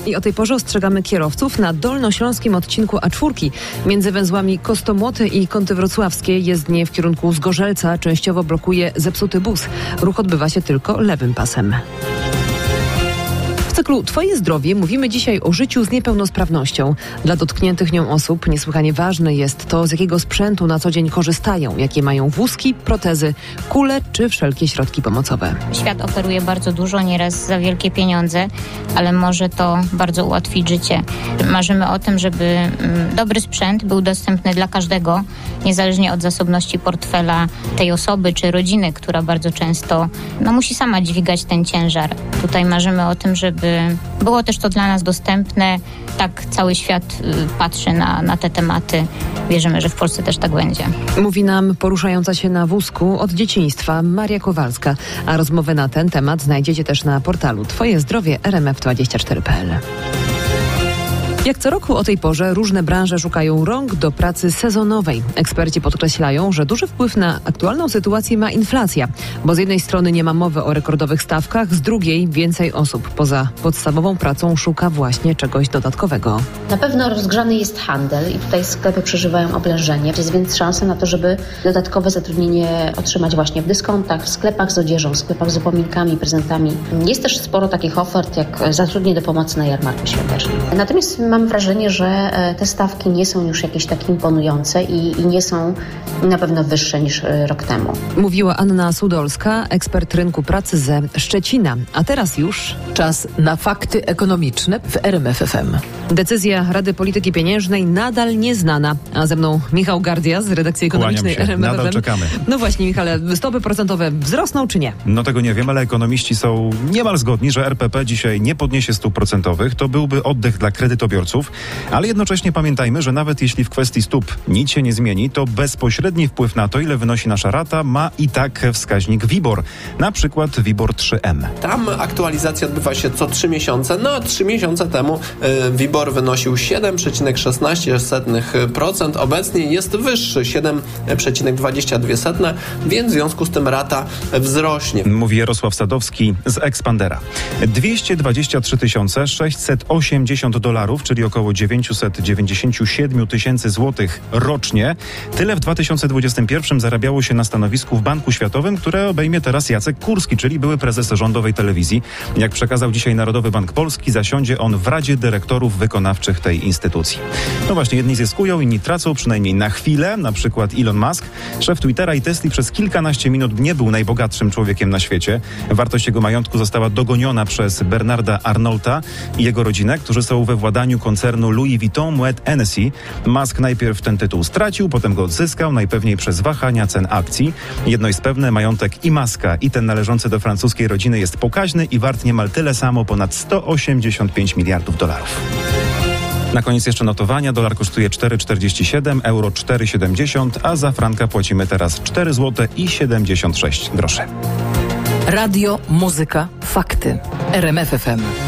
I o tej porze ostrzegamy kierowców na dolnośląskim odcinku A4. Między węzłami Kostomłoty i Kąty Wrocławskie jezdnie w kierunku Zgorzelca częściowo blokuje zepsuty bus. Ruch odbywa się tylko lewym pasem. W cyklu Twoje zdrowie mówimy dzisiaj o życiu z niepełnosprawnością. Dla dotkniętych nią osób niesłychanie ważne jest to, z jakiego sprzętu na co dzień korzystają, jakie mają wózki, protezy, kule czy wszelkie środki pomocowe. Świat oferuje bardzo dużo, nieraz za wielkie pieniądze, ale może to bardzo ułatwić życie. Marzymy o tym, żeby dobry sprzęt był dostępny dla każdego, niezależnie od zasobności portfela tej osoby czy rodziny, która bardzo często musi sama dźwigać ten ciężar. Tutaj marzymy o tym, żeby było też to dla nas dostępne. Tak cały świat patrzy na te tematy. Wierzymy, że w Polsce też tak będzie. Mówi nam poruszająca się na wózku od dzieciństwa Maria Kowalska. A rozmowę na ten temat znajdziecie też na portalu Twoje zdrowie rmf24.pl. Jak co roku o tej porze różne branże szukają rąk do pracy sezonowej. Eksperci podkreślają, że duży wpływ na aktualną sytuację ma inflacja, bo z jednej strony nie ma mowy o rekordowych stawkach, z drugiej więcej osób poza podstawową pracą szuka właśnie czegoś dodatkowego. Na pewno rozgrzany jest handel i tutaj sklepy przeżywają oblężenie. Jest więc szansa na to, żeby dodatkowe zatrudnienie otrzymać właśnie w dyskontach, w sklepach z odzieżą, w sklepach z upominkami, prezentami. Jest też sporo takich ofert jak zatrudnienie do pomocy na jarmarku świątecznym. Natomiast mam wrażenie, że te stawki nie są już jakieś takie imponujące i nie są na pewno wyższe niż rok temu. Mówiła Anna Sudolska, ekspert rynku pracy ze Szczecina. A teraz już czas na fakty ekonomiczne w RMF FM. Decyzja Rady Polityki Pieniężnej nadal nieznana. A ze mną Michał Gardia z redakcji ekonomicznej RMF FM. Nadal czekamy. No właśnie, Michale, stopy procentowe wzrosną czy nie? No tego nie wiem, ale ekonomiści są niemal zgodni, że RPP dzisiaj nie podniesie stóp procentowych. To byłby oddech dla kredytobiorców, ale jednocześnie pamiętajmy, że nawet jeśli w kwestii stóp nic się nie zmieni, to bezpośredni wpływ na to, ile wynosi nasza rata, ma i tak wskaźnik WIBOR. Na przykład WIBOR 3M. Tam aktualizacja odbywa się co 3 miesiące. No, 3 miesiące temu WIBOR wynosił 7,16%. Obecnie jest wyższy, 7,22%, więc w związku z tym rata wzrośnie. Mówi Jarosław Sadowski z Expandera. 223 680 $, czyli około 997 tysięcy złotych rocznie. Tyle w 2021 zarabiało się na stanowisku w Banku Światowym, które obejmie teraz Jacek Kurski, czyli były prezes rządowej telewizji. Jak przekazał dzisiaj Narodowy Bank Polski, zasiądzie on w Radzie Dyrektorów Wykonawczych tej instytucji. No właśnie, jedni zyskują, inni tracą, przynajmniej na chwilę, na przykład Elon Musk. Szef Twittera i Tesli przez kilkanaście minut nie był najbogatszym człowiekiem na świecie. Wartość jego majątku została dogoniona przez Bernarda Arnaulta i jego rodzinę, którzy są we władaniu koncernu Louis Vuitton Moet Hennessy. Musk najpierw ten tytuł stracił, potem go odzyskał, najpewniej przez wahania cen akcji. Jedno jest pewne, majątek i Muska, i ten należący do francuskiej rodziny jest pokaźny i wart niemal tyle samo, ponad 185 miliardów dolarów. Na koniec jeszcze notowania. Dolar kosztuje 4,47, euro 4,70, a za franka płacimy teraz 4 zł i 76 groszy. Radio, muzyka, fakty. RMF FM.